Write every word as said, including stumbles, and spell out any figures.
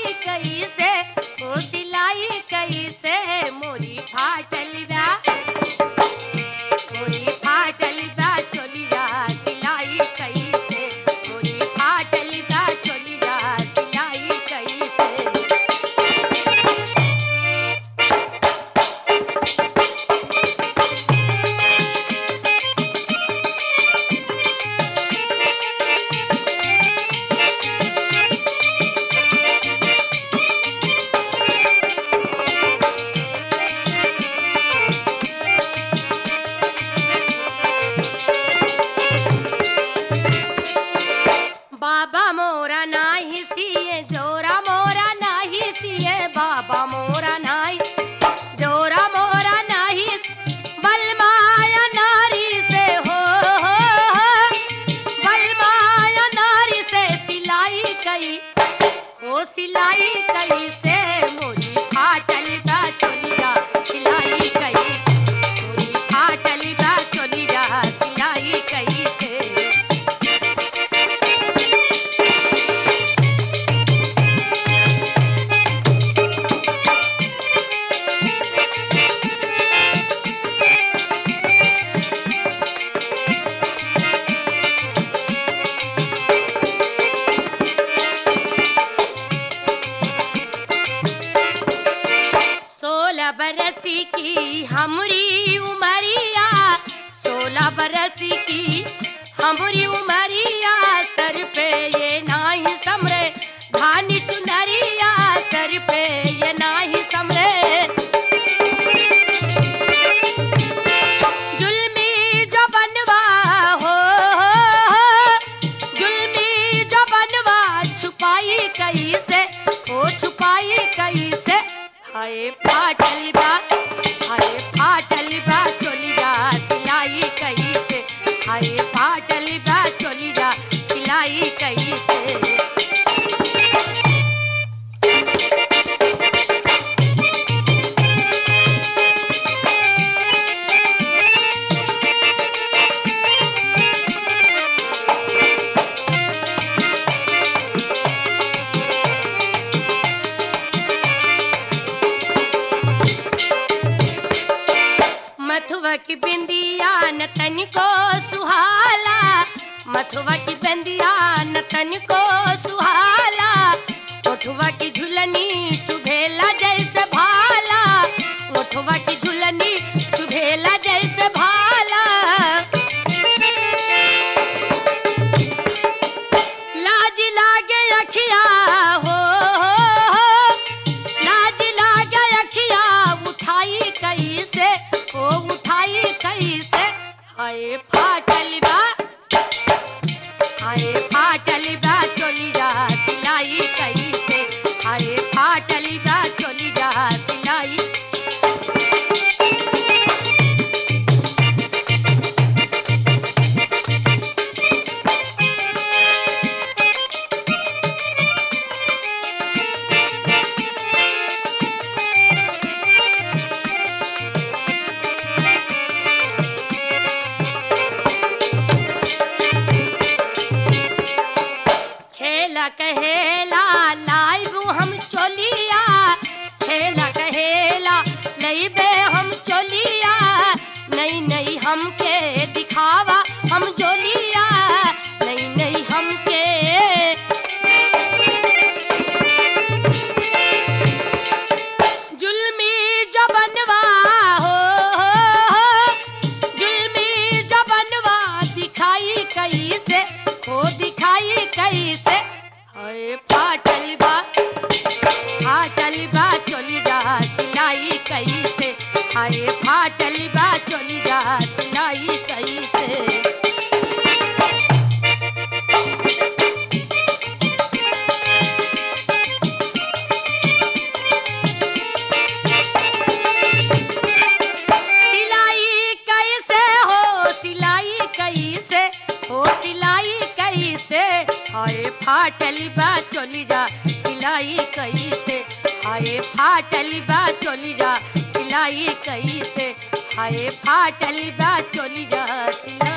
सिलाई कैसे ओ सिलाई कैसे मोरी फाटल बा मोरी फाटल बा चोलिया सिलाई कैसे मोरी फाटल बा चोलिया सिलाई कैसे। बाबा मोरा नाही सिए जोरा मोरा नाही सिए बाबा मोरा नाही जोरा मोरा नाही बलमाया नारी से हो, हो, हो बलमाया नारी से सिलाई कई ओ सिलाई कई से मोरी फाटल बा चोलिया सिलाई कई मोरी फाटल बा चोलिया सिलाई कई से। सोलह बरस की हमरी उमरिया सोलह बरस की हमरी उमरिया सर पे ये नाही समरे धानी चुनरिया सर पे ये नाही समरे जुल्मी जो बनवा हो, हो, हो जुल्मी जो बनवा छुपाई कैसे ओ छुपाई कैसे हाय फाटल बा हाय फाटल बा चोलिया सिलाई कैसे हाय फाटल बा चोलिया सिलाई कैसे। मथुआ की बिंदिया न तनिको सुहाला मथुआ की बिंदिया न तनिको सुहाला ओठवा की झुलनी चुभेला जैसे भाला ओठवा की झुलनी चुभेला जैसे भाला लाज लागे अखिया हो, हो, हो लाज लागे अखिया उठाई कैसे ओ उठाई कैसे हाय फाटल बा हाय फाटल बा चोलिया सिलाई कैसे हाय फाटल बा चोलिया सिलाई। छेला कहेला लाइबू हम चोलिया छेला कहेला लईबे हम चोलिया नहीं नहीं हमके दिखावा हम जोलिया नहीं नहीं हमके जुल्मी जबनवा हो, हो, हो जुल्मी जबनवा दिखाई कैसे हो दिखाई कैसे हाय फाटल बा फाटल बा चोलिया सिलाई कैसे हाय फाटल बा चोलिया सिलाई कैसे। सिलाई कैसे हो सिलाई कैसे हो सिलाई कैसे हाय फाटल बा चोलिया सिलाई कैसे हाय फाटल बा चोलिया सिलाई कैसे हाय फाटल बा चोलिया सिलाई।